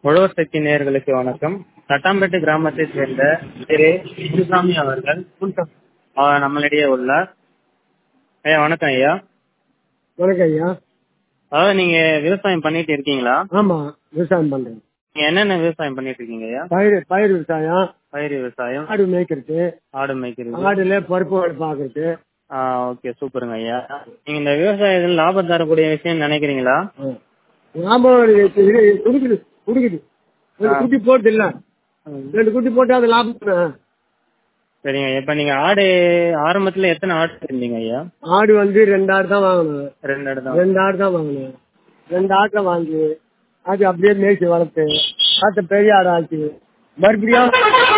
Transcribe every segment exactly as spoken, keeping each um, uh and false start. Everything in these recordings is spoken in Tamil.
உழவர் சக்தி நேயர்களுக்கு வணக்கம். தட்டாம்பேட்டு கிராமத்தை சேர்ந்த திரு முத்துசாமி அவர்கள் அவர் நம்மளிடையே உள்ளார். ஐயா வணக்கம் ஐயா. வணக்கம் ஐயா. அதாவது நீங்க விவசாயம் பண்ணிட்டு இருக்கீங்களா? ஆமா, விவசாயம் பண்றேன். நீங்க என்னென்ன விவசாயம் பண்ணிட்டு இருக்கீங்க ஐயா? பயிர் பயிர் விவசாயம், பயிர் விவசாயம், ஆடு மேய்க்கிறது, ஆடு மேய்க்கிறது, ஆடுல பருப்பு ஆடு பாக்குறது. ஆஹ் ஓகே, சூப்பருங்க ஐயா. நீங்க இந்த விவசாயத்தில் லாபம் தரக்கூடிய விஷயம் நினைக்கிறீங்களா? லாபம் குடுக்குது குடுக்குது ரெண்டு குட்டி போட்டு இல்ல ரெண்டு குட்டி போட்டு அது லாபம் தானே. சரிங்க. இப்ப நீங்க ஆடு ஆரம்பத்துல எத்தனை ஆடு இருந்தீங்க ஐயா? ஆடு வந்து ரெண்டு ஆடு தான் வாங்கணும். ரெண்டு ஆடு தான் ரெண்டு ஆடு தான் வாங்கணும். ரெண்டு ஆட்டை வாங்கி அது அப்படியே மேய்ச்சி வளர்த்து ஆட்டை பெரிய ஆடு ஆச்சு. மறுபடியும்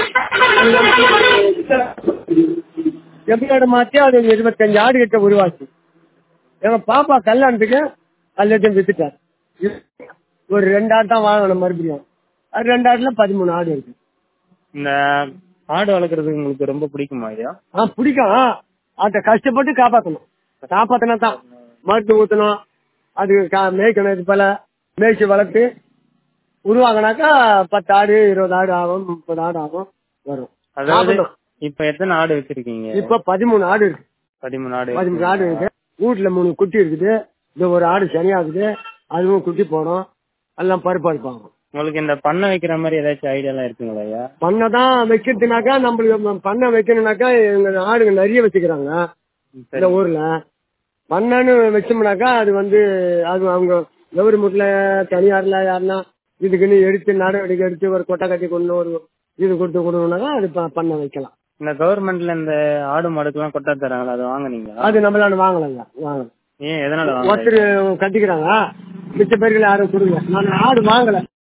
எப்படி ஆடு மாத்தி அது இருபத்தஞ்சு ஆடு கிட்ட உருவாச்சு. எங்க பாப்பா கல்யாணத்துக்கு எல்லாத்தையும் வித்துட்டார். ஒரு ரெண்டு ஆடு தான் வாங்கணும். மறுபடியும் அது ரெண்டு ஆடுல பதிமூணு ஆடு இருக்கு. இந்த ஆடு வளர்க்கறதுக்கு உங்களுக்கு ரொம்ப பிடிக்குமா ஐயா? ஆஹ் பிடிக்கும். அதை கஷ்டப்பட்டு காப்பாத்தணும். காப்பாத்தினா தான் மருந்து ஊத்தணும், அது மேய்க்கணும். இது போல மேய்ச்சி வளர்த்து உருவாங்கினாக்கா பத்து ஆடு இருபது ஆடு ஆகும், முப்பது ஆடு ஆகும் வரும். அதாவது இப்ப எத்தனை ஆடு வச்சிருக்கீங்க? இப்ப பதிமூணு ஆடு இருக்கு. பதிமூணு ஆடு பதிமூணு ஆடு இருக்கு. வீட்டுல மூணு குட்டி இருக்குது. இந்த ஒரு ஆடு சனியாகுது, அதுவும் குட்டி போடும். எல்லாம் பருப்பு அறுப்பாங்க. உங்களுக்கு இந்த பண்ணை வைக்கிற மாதிரி ஏதாச்சும் ஐடியா எல்லாம் இருக்குங்களா ஐயா? பண்ணை தான் வைக்கிறதுனாக்கா நம்மளுக்கு பண்ணை வைக்கணும்னாக்கா எங்க ஆடுங்க நிறைய வச்சுக்கிறாங்க இந்த ஊர்ல. பண்ணைன்னு வச்சோம்னாக்கா அது வந்து அது அவங்க கவர்மெண்ட்ல தனியார்ல யாருன்னா இதுக்குன்னு எடுத்து நடவடிக்கை எடுத்து ஒரு கொட்டை கட்டி கொண்டு ஒரு இது கொடுத்து கொடுக்கணும்னாக்கா அது பண்ணை வைக்கலாம். இந்த கவர்மெண்ட்ல இந்த ஆடு மாடுக்கு எல்லாம் கொட்டா தராங்களா, அது வாங்குனீங்க? அது நம்மளால வாங்கலாங்க. வாங்கலாம். ஏன், எதனால? ஒருத்தர் கட்டிக்கிறாங்க, மிச்ச பேர்கள் யாரும் கொடுங்க. நான் ஆடு வாங்கல.